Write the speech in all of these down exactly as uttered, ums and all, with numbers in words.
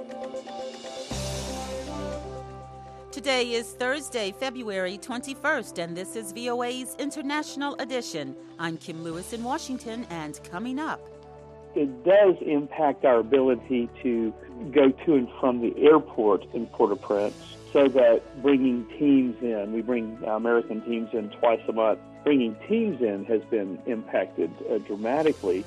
Today is Thursday, February twenty-first, and this is V O A's International Edition. I'm Kim Lewis in Washington, and coming up. It does impact our ability to go to and from the airport in Port-au-Prince, so that bringing teams in, we bring American teams in twice a month, bringing teams in has been impacted uh, dramatically.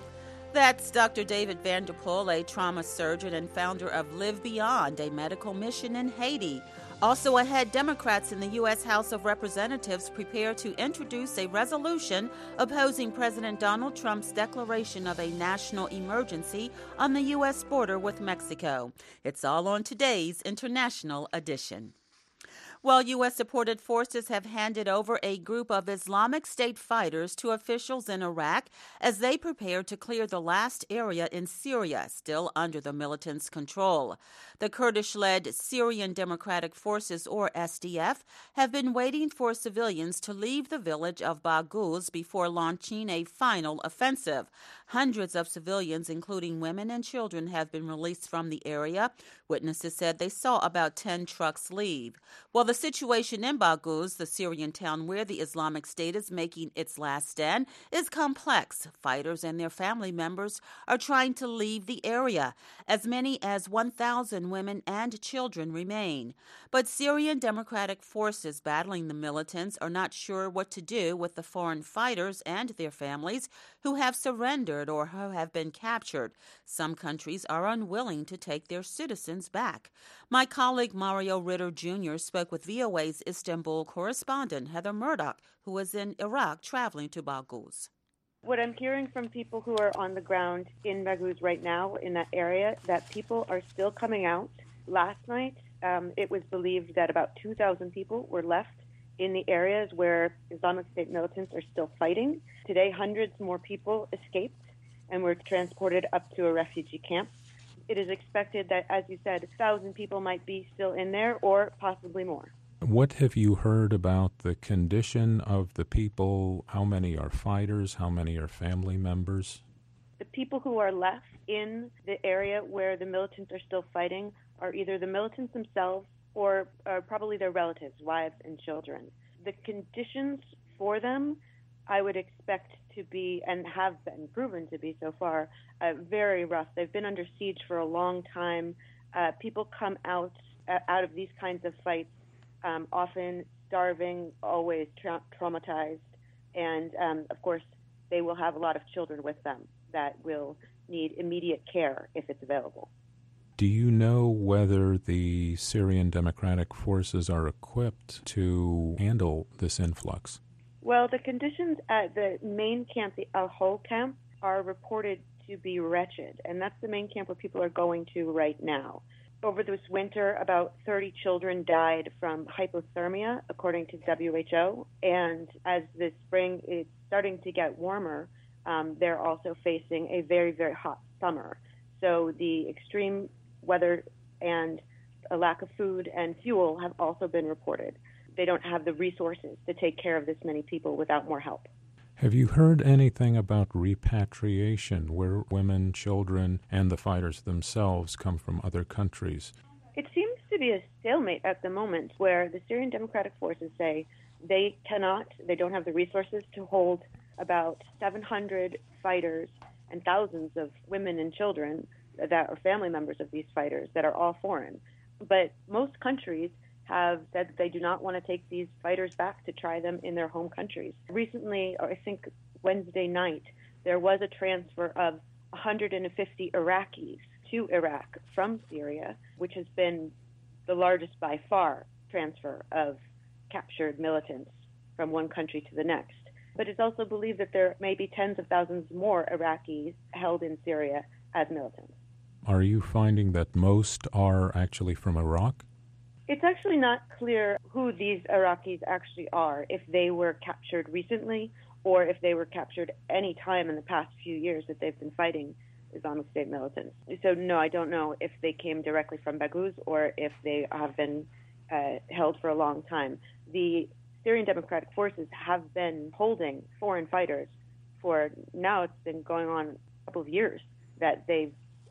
That's Doctor David Vanderpool, a trauma surgeon and founder of Live Beyond, a medical mission in Haiti. Also ahead, Democrats in the U S House of Representatives prepare to introduce a resolution opposing President Donald Trump's declaration of a national emergency on the U S border with Mexico. It's all on today's International Edition. While U S-supported forces have handed over a group of Islamic State fighters to officials in Iraq as they prepare to clear the last area in Syria still under the militants' control. The Kurdish-led Syrian Democratic Forces, or S D F, have been waiting for civilians to leave the village of Baghouz before launching a final offensive. Hundreds of civilians, including women and children, have been released from the area. Witnesses said they saw about ten trucks leave. While the situation in Baghouz, the Syrian town where the Islamic State is making its last stand, is complex, fighters and their family members are trying to leave the area. As many as one thousand women and children remain. But Syrian Democratic Forces battling the militants are not sure what to do with the foreign fighters and their families who have surrendered or who have been captured. Some countries are unwilling to take their citizens back. My colleague Mario Ritter Junior spoke with V O A's Istanbul correspondent Heather Murdoch, who was in Iraq traveling to Baghouz. What I'm hearing from people who are on the ground in Baghouz right now, in that area, that people are still coming out. Last night, um, it was believed that about two thousand people were left in the areas where Islamic State militants are still fighting. Today, hundreds more people escaped and were transported up to a refugee camp. It is expected that, as you said, one thousand people might be still in there or possibly more. What have you heard about the condition of the people? How many are fighters? How many are family members? The people who are left in the area where the militants are still fighting are either the militants themselves or uh, probably their relatives, wives and children. The conditions for them, I would expect to be, and have been proven to be so far, uh, very rough. They've been under siege for a long time. Uh, people come out uh, out of these kinds of fights Um, often starving, always tra- traumatized, and um, of course, they will have a lot of children with them that will need immediate care if it's available. Do you know whether the Syrian Democratic Forces are equipped to handle this influx? Well, the conditions at the main camp, the Al-Hol camp, are reported to be wretched, and that's the main camp where people are going to right now. Over this winter, about thirty children died from hypothermia, according to W H O. And as the spring is starting to get warmer, um, they're also facing a very, very hot summer. So the extreme weather and a lack of food and fuel have also been reported. They don't have the resources to take care of this many people without more help. Have you heard anything about repatriation, where women, children, and the fighters themselves come from other countries? It seems to be a stalemate at the moment, where the Syrian Democratic Forces say they cannot, they don't have the resources to hold about seven hundred fighters and thousands of women and children that are family members of these fighters that are all foreign. But most countries have said that they do not want to take these fighters back to try them in their home countries. Recently, or I think Wednesday night, there was a transfer of one hundred fifty Iraqis to Iraq from Syria, which has been the largest by far transfer of captured militants from one country to the next. But it's also believed that there may be tens of thousands more Iraqis held in Syria as militants. Are you finding that most are actually from Iraq? It's actually not clear who these Iraqis actually are, if they were captured recently or if they were captured any time in the past few years that they've been fighting Islamic State militants. So no, I don't know if they came directly from Baghouz or if they have been uh, held for a long time. The Syrian Democratic Forces have been holding foreign fighters for now, it's been going on a couple of years that they've uh,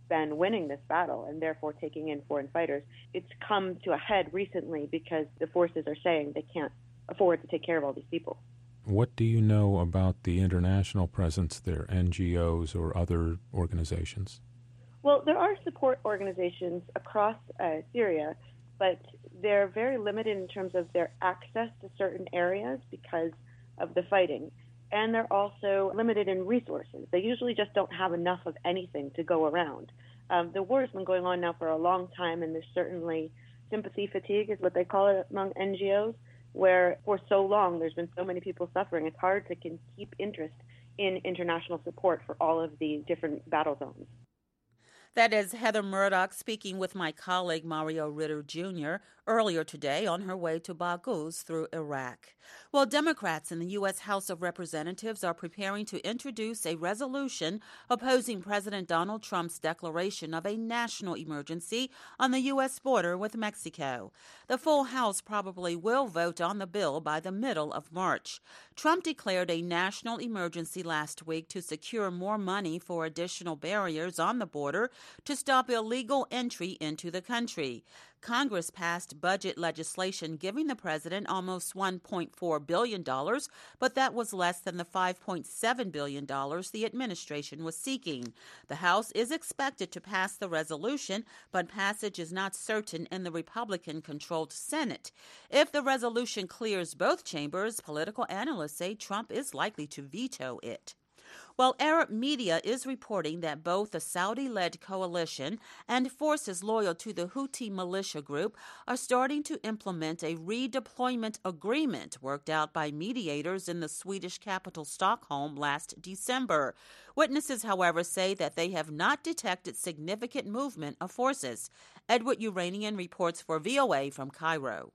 been winning this battle and therefore taking in foreign fighters. It's come to a head recently because the forces are saying they can't afford to take care of all these people. What do you know about the international presence there, N G Os or other organizations? Well, there are support organizations across uh, Syria, but they're very limited in terms of their access to certain areas because of the fighting. And they're also limited in resources. They usually just don't have enough of anything to go around. Um, the war has been going on now for a long time, and there's certainly sympathy fatigue is what they call it among N G Os, where for so long there's been so many people suffering. It's hard to can keep interest in international support for all of the different battle zones. That is Heather Murdoch speaking with my colleague Mario Ritter Junior earlier today on her way to Baghouz through Iraq. Well, Democrats in the U S House of Representatives are preparing to introduce a resolution opposing President Donald Trump's declaration of a national emergency on the U S border with Mexico. The full House probably will vote on the bill by the middle of March. Trump declared a national emergency last week to secure more money for additional barriers on the border to stop illegal entry into the country. Congress passed budget legislation giving the president almost one point four billion dollars, but that was less than the five point seven billion dollars the administration was seeking. The House is expected to pass the resolution, but passage is not certain in the Republican-controlled Senate. If the resolution clears both chambers, political analysts say Trump is likely to veto it. Well, Arab media is reporting that both the Saudi-led coalition and forces loyal to the Houthi militia group are starting to implement a redeployment agreement worked out by mediators in the Swedish capital Stockholm last December. Witnesses, however, say that they have not detected significant movement of forces. Edward Uranian reports for V O A from Cairo.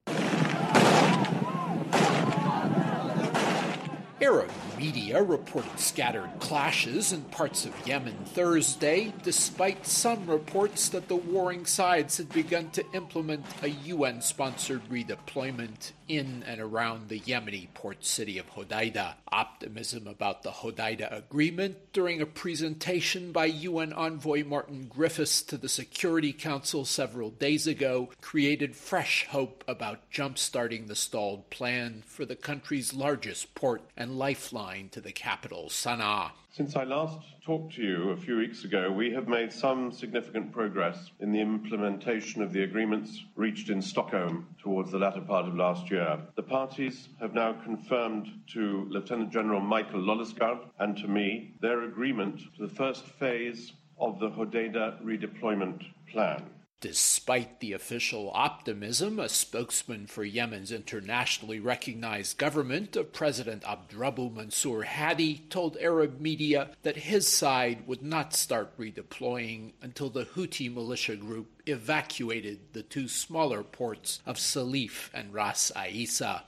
Arab media reported scattered clashes in parts of Yemen Thursday, despite some reports that the warring sides had begun to implement a U N-sponsored redeployment in and around the Yemeni port city of Hodeidah. Optimism about the Hodeidah agreement during a presentation by U N envoy Martin Griffiths to the Security Council several days ago created fresh hope about jump-starting the stalled plan for the country's largest port and lifeline to the capital, Sana'a. Since I last talked to you a few weeks ago, we have made some significant progress in the implementation of the agreements reached in Stockholm towards the latter part of last year. The parties have now confirmed to Lieutenant General Michael Lollesgaard and to me their agreement to the first phase of the Hodeidah redeployment plan. Despite the official optimism, a spokesman for Yemen's internationally recognized government of President Abdrabbuh Mansour Hadi told Arab media that his side would not start redeploying until the Houthi militia group evacuated the two smaller ports of Salif and Ras Aissa.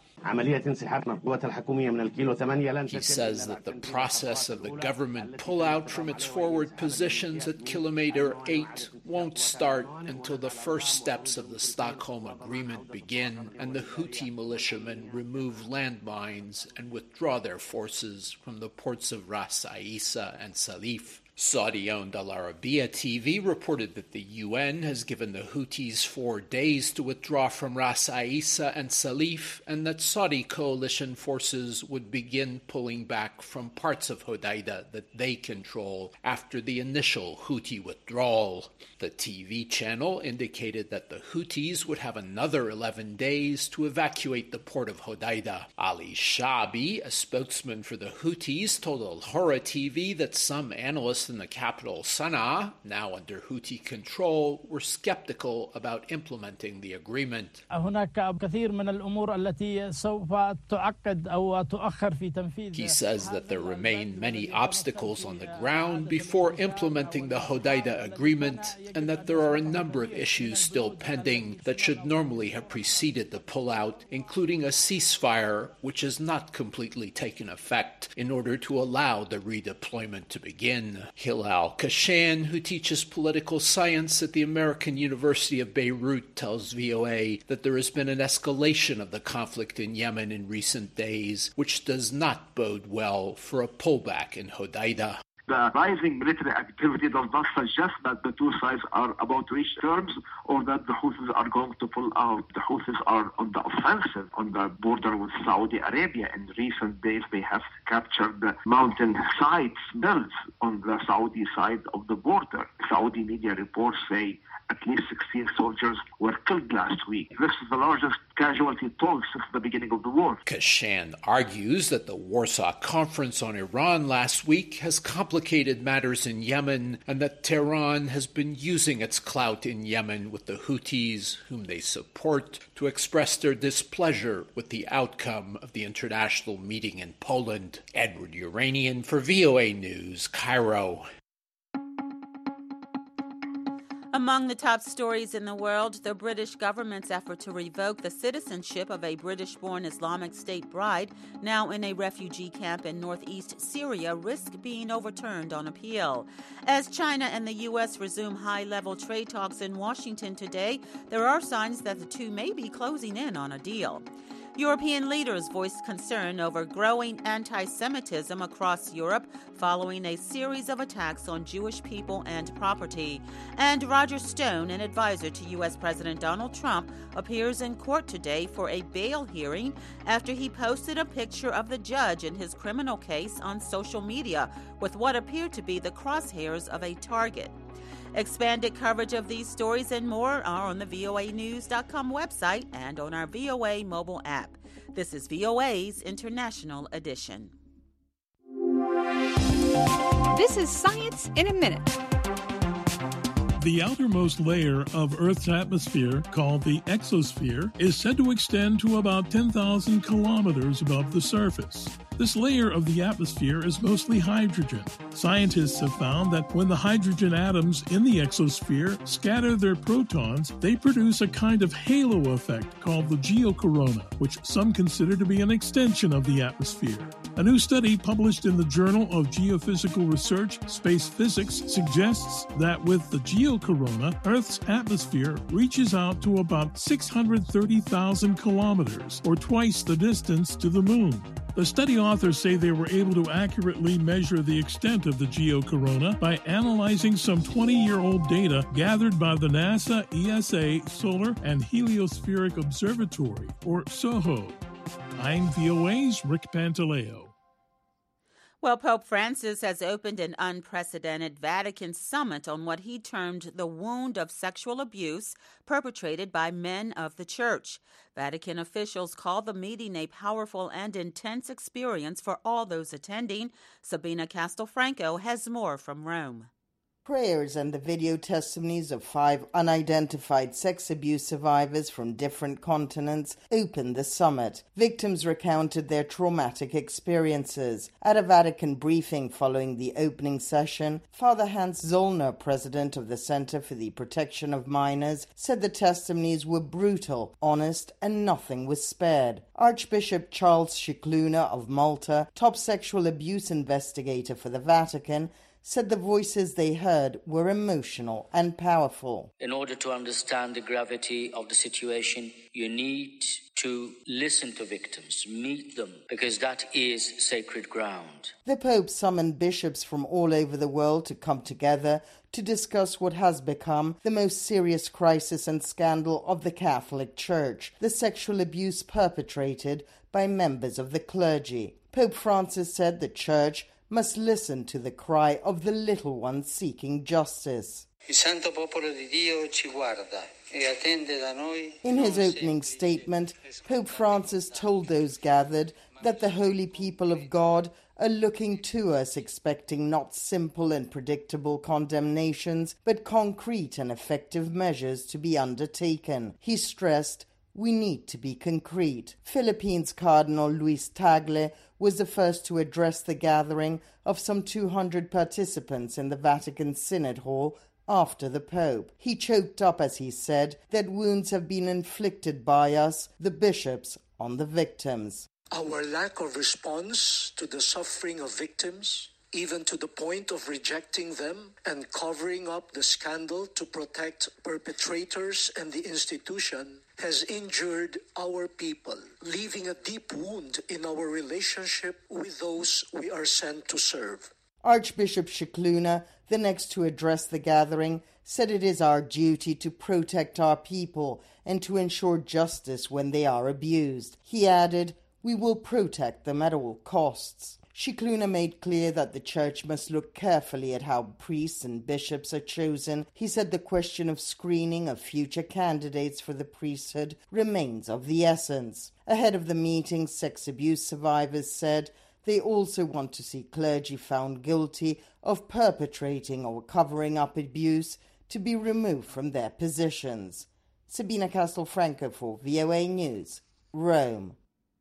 He says that the process of the government pullout from its forward positions at Kilometer eight won't start until the first steps of the Stockholm Agreement begin and the Houthi militiamen remove landmines and withdraw their forces from the ports of Ras Aissa and Salif. Saudi-owned Al Arabiya T V reported that the U N has given the Houthis four days to withdraw from Ras Aissa and Salif, and that Saudi coalition forces would begin pulling back from parts of Hodeidah that they control after the initial Houthi withdrawal. The T V channel indicated that the Houthis would have another eleven days to evacuate the port of Hodeidah. Ali Shabi, a spokesman for the Houthis, told Al Hora T V that some analysts in the capital, Sana'a, now under Houthi control, were skeptical about implementing the agreement. He says that there remain many obstacles on the ground before implementing the Hodeidah agreement, and that there are a number of issues still pending that should normally have preceded the pullout, including a ceasefire which has not completely taken effect, in order to allow the redeployment to begin. Hilal Kashan, who teaches political science at the American University of Beirut, tells V O A that there has been an escalation of the conflict in Yemen in recent days, which does not bode well for a pullback in Hodeidah. The rising military activity does not suggest that the two sides are about to reach terms or that the Houthis are going to pull out. The Houthis are on the offensive on the border with Saudi Arabia. In recent days, they have captured the mountain sites, mills on the Saudi side of the border. Saudi media reports say at least sixteen soldiers were killed last week. This is the largest casualty toll since the beginning of the war. Kashan argues that the Warsaw Conference on Iran last week has complicated matters in Yemen and that Tehran has been using its clout in Yemen with the Houthis, whom they support, to express their displeasure with the outcome of the international meeting in Poland. Edward Uranian for V O A News, Cairo. Among the top stories in the world, the British government's effort to revoke the citizenship of a British-born Islamic State bride now in a refugee camp in northeast Syria risks being overturned on appeal. As China and the U S resume high-level trade talks in Washington today, there are signs that the two may be closing in on a deal. European leaders voiced concern over growing anti-Semitism across Europe following a series of attacks on Jewish people and property. And Roger Stone, an advisor to U S President Donald Trump, appears in court today for a bail hearing after he posted a picture of the judge in his criminal case on social media with what appeared to be the crosshairs of a target. Expanded coverage of these stories and more are on the V O A news dot com website and on our V O A mobile app. This is V O A's International Edition. This is Science in a Minute. The outermost layer of Earth's atmosphere, called the exosphere, is said to extend to about ten thousand kilometers above the surface. This layer of the atmosphere is mostly hydrogen. Scientists have found that when the hydrogen atoms in the exosphere scatter their protons, they produce a kind of halo effect called the geocorona, which some consider to be an extension of the atmosphere. A new study published in the Journal of Geophysical Research, Space Physics, suggests that with the geocorona, Earth's atmosphere reaches out to about six hundred thirty thousand kilometers, or twice the distance to the moon. The study authors say they were able to accurately measure the extent of the geocorona by analyzing some twenty-year-old data gathered by the NASA E S A Solar and Heliospheric Observatory, or SOHO. I'm V O A's Rick Pantaleo. Well, Pope Francis has opened an unprecedented Vatican summit on what he termed the wound of sexual abuse perpetrated by men of the Church. Vatican officials call the meeting a powerful and intense experience for all those attending. Sabina Castelfranco has more from Rome. Prayers and the video testimonies of five unidentified sex abuse survivors from different continents opened the summit. Victims recounted their traumatic experiences. At a Vatican briefing following the opening session, Father Hans Zollner, president of the Center for the Protection of Minors, said the testimonies were brutal, honest, and nothing was spared. Archbishop Charles Scicluna of Malta, top sexual abuse investigator for the Vatican, said the voices they heard were emotional and powerful. In order to understand the gravity of the situation, you need to listen to victims, meet them, because that is sacred ground. The Pope summoned bishops from all over the world to come together to discuss what has become the most serious crisis and scandal of the Catholic Church, the sexual abuse perpetrated by members of the clergy. Pope Francis said the Church must listen to the cry of the little ones seeking justice. In his opening statement, Pope Francis told those gathered that the holy people of God are looking to us expecting not simple and predictable condemnations, but concrete and effective measures to be undertaken. He stressed, we need to be concrete. Philippines Cardinal Luis Tagle was the first to address the gathering of some two hundred participants in the Vatican Synod Hall after the Pope. He choked up as he said that wounds have been inflicted by us, the bishops, on the victims. Our lack of response to the suffering of victims, even to the point of rejecting them and covering up the scandal to protect perpetrators and the institution, has injured our people, leaving a deep wound in our relationship with those we are sent to serve. Archbishop Scicluna, the next to address the gathering, said it is our duty to protect our people and to ensure justice when they are abused. He added, "We will protect them at all costs." Scicluna made clear that the church must look carefully at how priests and bishops are chosen. He said the question of screening of future candidates for the priesthood remains of the essence. Ahead of the meeting, sex abuse survivors said they also want to see clergy found guilty of perpetrating or covering up abuse to be removed from their positions. Sabina Castelfranco for V O A News, Rome.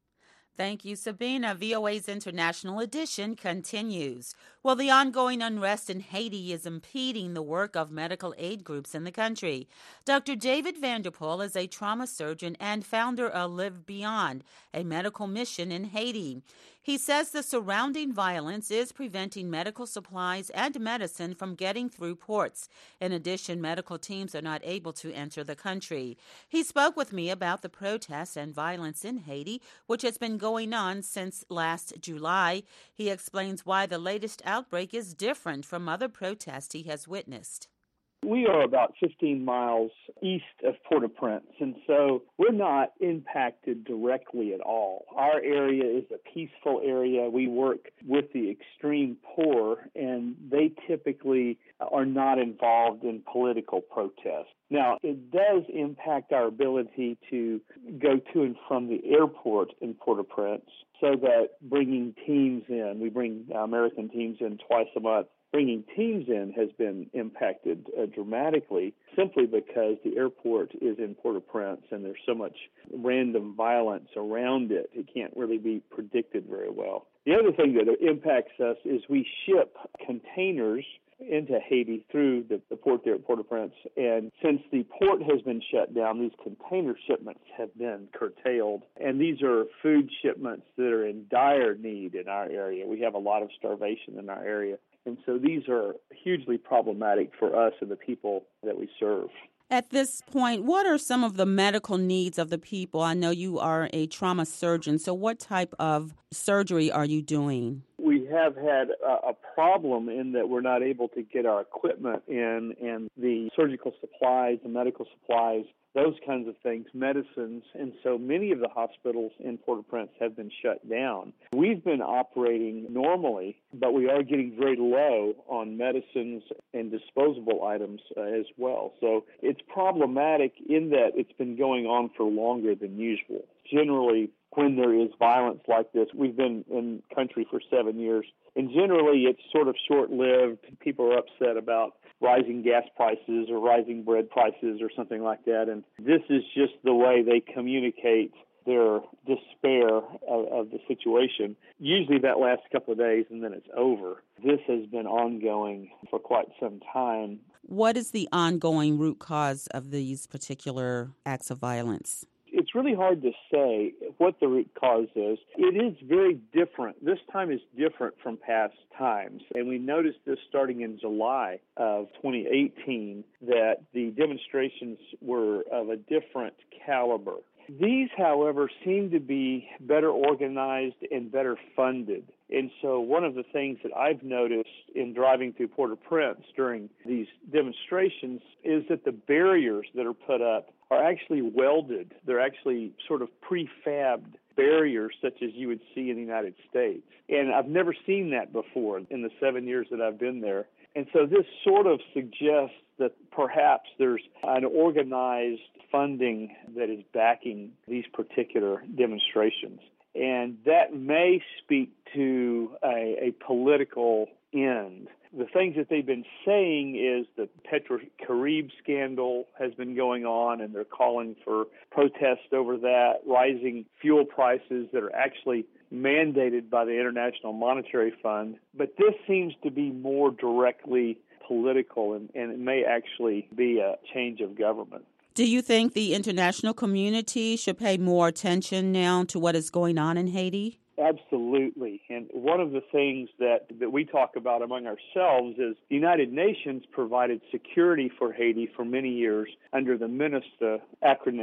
Thank you, Sabina. V O A's International Edition continues. Well, the ongoing unrest in Haiti is impeding the work of medical aid groups in the country. Doctor David Vanderpool is a trauma surgeon and founder of Live Beyond, a medical mission in Haiti. He says the surrounding violence is preventing medical supplies and medicine from getting through ports. In addition, medical teams are not able to enter the country. He spoke with me about the protests and violence in Haiti, which has been going on since last July. He explains why the latest outbreak is different from other protests he has witnessed. We are about fifteen miles east of Port-au-Prince, and so we're not impacted directly at all. Our area is a peaceful area. We work with the extreme poor, and they typically are not involved in political protests. Now, it does impact our ability to go to and from the airport in Port-au-Prince, so that bringing teams in, we bring American teams in twice a month, bringing teams in has been impacted uh, dramatically simply because the airport is in Port-au-Prince and there's so much random violence around it. It can't really be predicted very well. The other thing that impacts us is we ship containers into Haiti through the, the port there at Port-au-Prince. And since the port has been shut down, these container shipments have been curtailed. And these are food shipments that are in dire need in our area. We have a lot of starvation in our area. And so these are hugely problematic for us and the people that we serve. At this point, what are some of the medical needs of the people? I know you are a trauma surgeon, so what type of surgery are you doing? We have had a, a problem in that we're not able to get our equipment in, and the surgical supplies, the medical supplies, those kinds of things, medicines, and so many of the hospitals in Port-au-Prince have been shut down. We've been operating normally, but we are getting very low on medicines and disposable items uh, as well. So it's problematic in that it's been going on for longer than usual. Generally, when there is violence like this, we've been in country for seven years, and generally it's sort of short-lived. People are upset about rising gas prices or rising bread prices or something like that, and this is just the way they communicate their despair of, of the situation. Usually that lasts a couple of days and then it's over. This has been ongoing for quite some time. What is the ongoing root cause of these particular acts of violence? It's really hard to say what the root cause is. It is very different. This time is different from past times. And we noticed this starting in July of twenty eighteen, that the demonstrations were of a different caliber. These, however, seem to be better organized and better funded. And so one of the things that I've noticed in driving through Port-au-Prince during these demonstrations is that the barriers that are put up are actually welded. They're actually sort of prefabbed barriers such as you would see in the United States. And I've never seen that before in the seven years that I've been there. And so this sort of suggests that perhaps there's an organized funding that is backing these particular demonstrations. And that may speak to a, a political end. The things that they've been saying is the Petro-Carib scandal has been going on, and they're calling for protest over that, rising fuel prices that are actually mandated by the International Monetary Fund. But this seems to be more directly political, and, and it may actually be a change of government. Do you think the international community should pay more attention now to what is going on in Haiti? Absolutely. And one of the things that, that we talk about among ourselves is the United Nations provided security for Haiti for many years under the MINUSTAH acronym.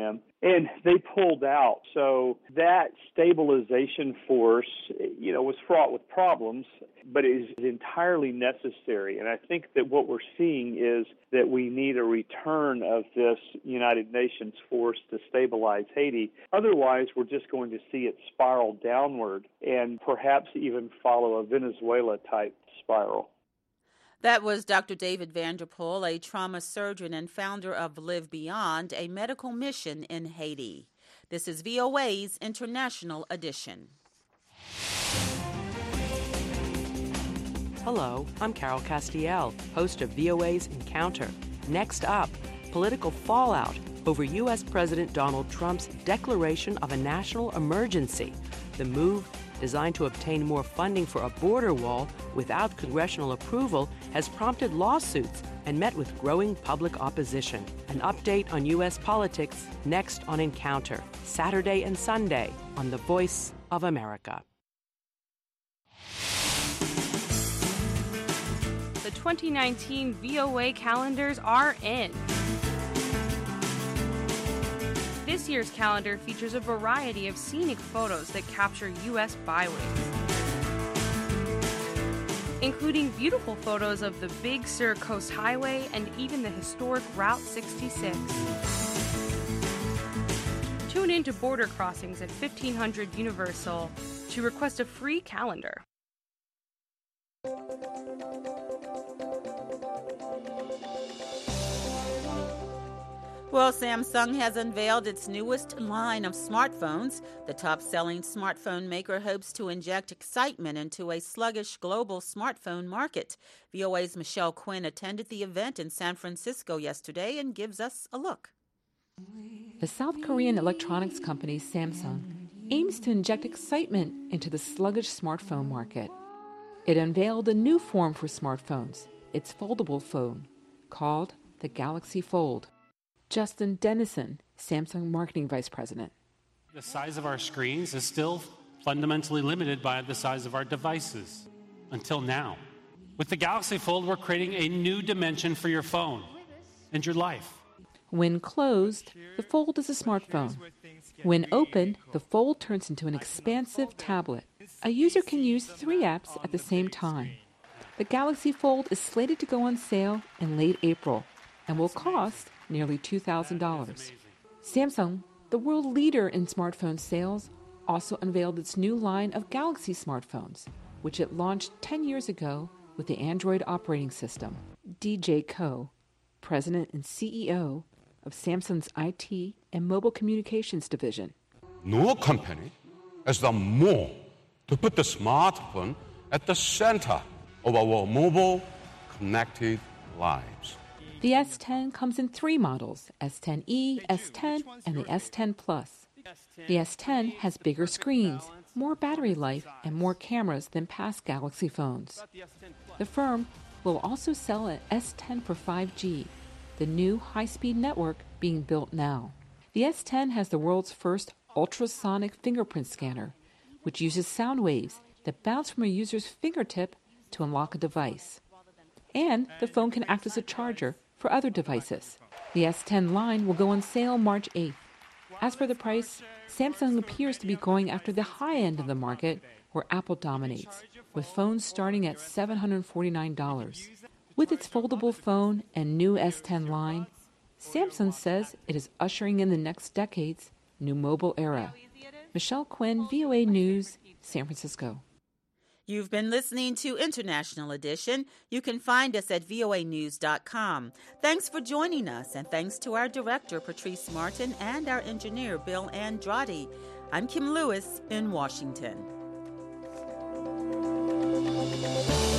and they pulled out. So that stabilization force, you know, was fraught with problems, but it is entirely necessary. And I think that what we're seeing is that we need a return of this United Nations force to stabilize Haiti. Otherwise, we're just going to see it spiral downward and perhaps even follow a Venezuela-type spiral. That was Doctor David Vanderpool, a trauma surgeon and founder of Live Beyond, a medical mission in Haiti. This is V O A's International Edition. Hello, I'm Carol Castiel, host of V O A's Encounter. Next up, political fallout over U S President Donald Trump's declaration of a national emergency. The move, designed to obtain more funding for a border wall without congressional approval, has prompted lawsuits and met with growing public opposition. An update on U S politics next on Encounter, Saturday and Sunday on The Voice of America. The twenty nineteen V O A calendars are in. This year's calendar features a variety of scenic photos that capture U S byways, including beautiful photos of the Big Sur Coast Highway and even the historic Route sixty-six. Tune in to Border Crossings at fifteen hundred Universal to request a free calendar. Well, Samsung has unveiled its newest line of smartphones. The top-selling smartphone maker hopes to inject excitement into a sluggish global smartphone market. V O A's Michelle Quinn attended the event in San Francisco yesterday and gives us a look. The South Korean electronics company Samsung aims to inject excitement into the sluggish smartphone market. It unveiled a new form for smartphones, its foldable phone, called the Galaxy Fold. Justin Dennison, Samsung Marketing Vice President. The size of our screens is still fundamentally limited by the size of our devices, until now. With the Galaxy Fold, we're creating a new dimension for your phone and your life. When closed, the Fold is a smartphone. When open, the Fold turns into an expansive tablet. A user can use three apps at the same time. The Galaxy Fold is slated to go on sale in late April and will cost nearly two thousand dollars. Samsung, the world leader in smartphone sales, also unveiled its new line of Galaxy smartphones, which it launched ten years ago with the Android operating system. D J Ko, president and C E O of Samsung's I T and mobile communications division. No company has done more to put the smartphone at the center of our mobile connected lives. The S ten comes in three models, S ten e, S ten, and the S ten Plus. The S ten has bigger screens, more battery life, and more cameras than past Galaxy phones. The firm will also sell an S ten for five G, the new high-speed network being built now. The S ten has the world's first ultrasonic fingerprint scanner, which uses sound waves that bounce from a user's fingertip to unlock a device. And the phone can act as a charger for other devices. The S ten line will go on sale March eighth. As for the price, Samsung appears to be going after the high end of the market where Apple dominates, with phones starting at seven hundred forty-nine dollars. With its foldable phone and new S ten line, Samsung says it is ushering in the next decade's new mobile era. Michelle Quinn, V O A News, San Francisco. You've been listening to International Edition. You can find us at V O A news dot com. Thanks for joining us, and thanks to our director, Patrice Martin, and our engineer, Bill Andrade. I'm Kim Lewis in Washington.